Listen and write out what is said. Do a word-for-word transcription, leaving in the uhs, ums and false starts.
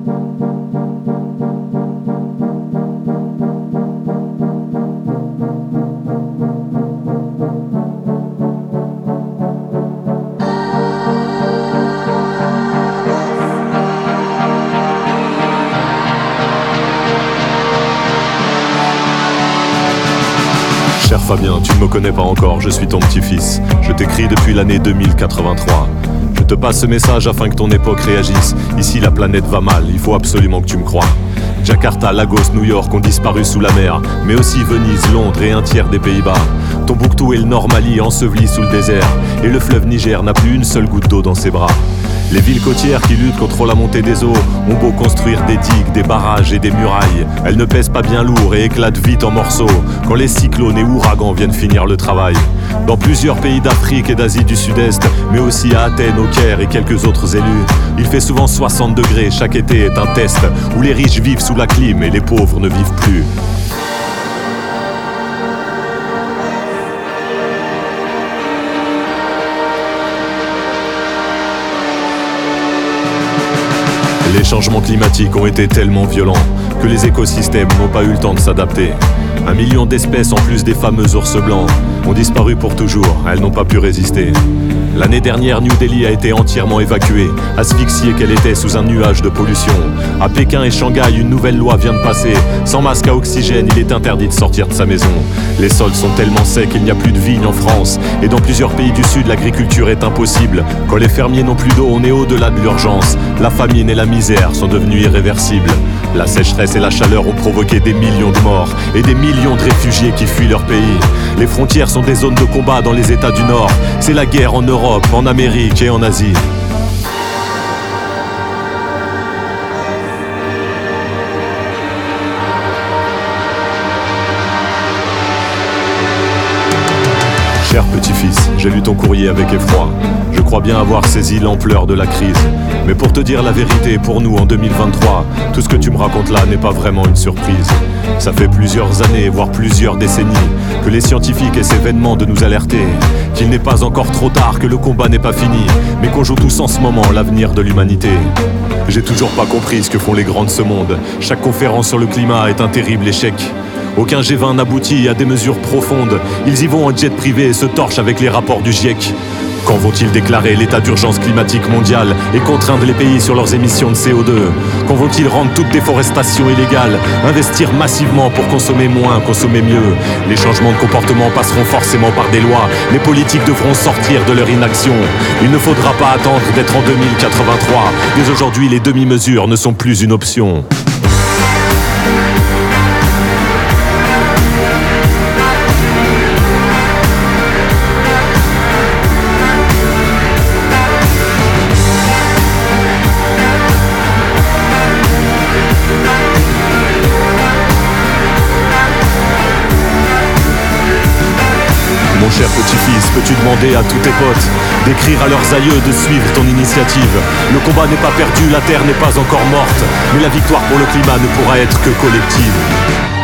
Cher Fabien, tu ne me connais pas encore, je suis ton petit-fils. Je t'écris depuis l'année deux mille quatre-vingt-trois. Je te passe ce message afin que ton époque réagisse. Ici la planète va mal, il faut absolument que tu me crois. Jakarta, Lagos, New York ont disparu sous la mer, mais aussi Venise, Londres et un tiers des Pays-Bas. Tombouctou et le Nord Mali ensevelis sous le désert, et le fleuve Niger n'a plus une seule goutte d'eau dans ses bras. Les villes côtières qui luttent contre la montée des eaux ont beau construire des digues, des barrages et des murailles, elles ne pèsent pas bien lourd et éclatent vite en morceaux quand les cyclones et ouragans viennent finir le travail. Dans plusieurs pays d'Afrique et d'Asie du Sud-Est, mais aussi à Athènes, au Caire et quelques autres élus, il fait souvent soixante degrés, chaque été est un test où les riches vivent sous la clim et les pauvres ne vivent plus. Les changements climatiques ont été tellement violents que les écosystèmes n'ont pas eu le temps de s'adapter. Un million d'espèces en plus des fameux ours blancs ont disparu pour toujours, elles n'ont pas pu résister. L'année dernière, New Delhi a été entièrement évacuée, asphyxiée qu'elle était sous un nuage de pollution. À Pékin et Shanghai, une nouvelle loi vient de passer. Sans masque à oxygène, il est interdit de sortir de sa maison. Les sols sont tellement secs qu'il n'y a plus de vignes en France. Et dans plusieurs pays du Sud, l'agriculture est impossible. Quand les fermiers n'ont plus d'eau, on est au-delà de l'urgence. La famine et la misère sont devenues irréversibles. La sécheresse et la chaleur ont provoqué des millions de morts et des millions de réfugiés qui fuient leur pays. Les frontières sont des zones de combat dans les États du Nord. C'est la guerre en Europe, en Amérique et en Asie. Cher petit-fils, j'ai lu ton courrier avec effroi. Je crois bien avoir saisi l'ampleur de la crise. Mais pour te dire la vérité, pour nous en deux mille vingt-trois, tout ce que tu me racontes là n'est pas vraiment une surprise. Ça fait plusieurs années, voire plusieurs décennies, que les scientifiques essaient vainement de nous alerter qu'il n'est pas encore trop tard, que le combat n'est pas fini, mais qu'on joue tous en ce moment l'avenir de l'humanité. J'ai toujours pas compris ce que font les grands de ce monde. Chaque conférence sur le climat est un terrible échec. Aucun G vingt n'aboutit à des mesures profondes. Ils y vont en jet privé et se torchent avec les rapports du GIEC. Quand vont-ils déclarer l'état d'urgence climatique mondiale et contraindre les pays sur leurs émissions de C O deux? Quand vont-ils rendre toute déforestation illégale, investir massivement pour consommer moins, consommer mieux? Les changements de comportement passeront forcément par des lois. Les politiques devront sortir de leur inaction. Il ne faudra pas attendre d'être en deux mille quatre-vingt-trois. Dès aujourd'hui, les demi-mesures ne sont plus une option. Mon cher petit-fils, peux-tu demander à tous tes potes d'écrire à leurs aïeux de suivre ton initiative? Le combat n'est pas perdu, la terre n'est pas encore morte, mais la victoire pour le climat ne pourra être que collective.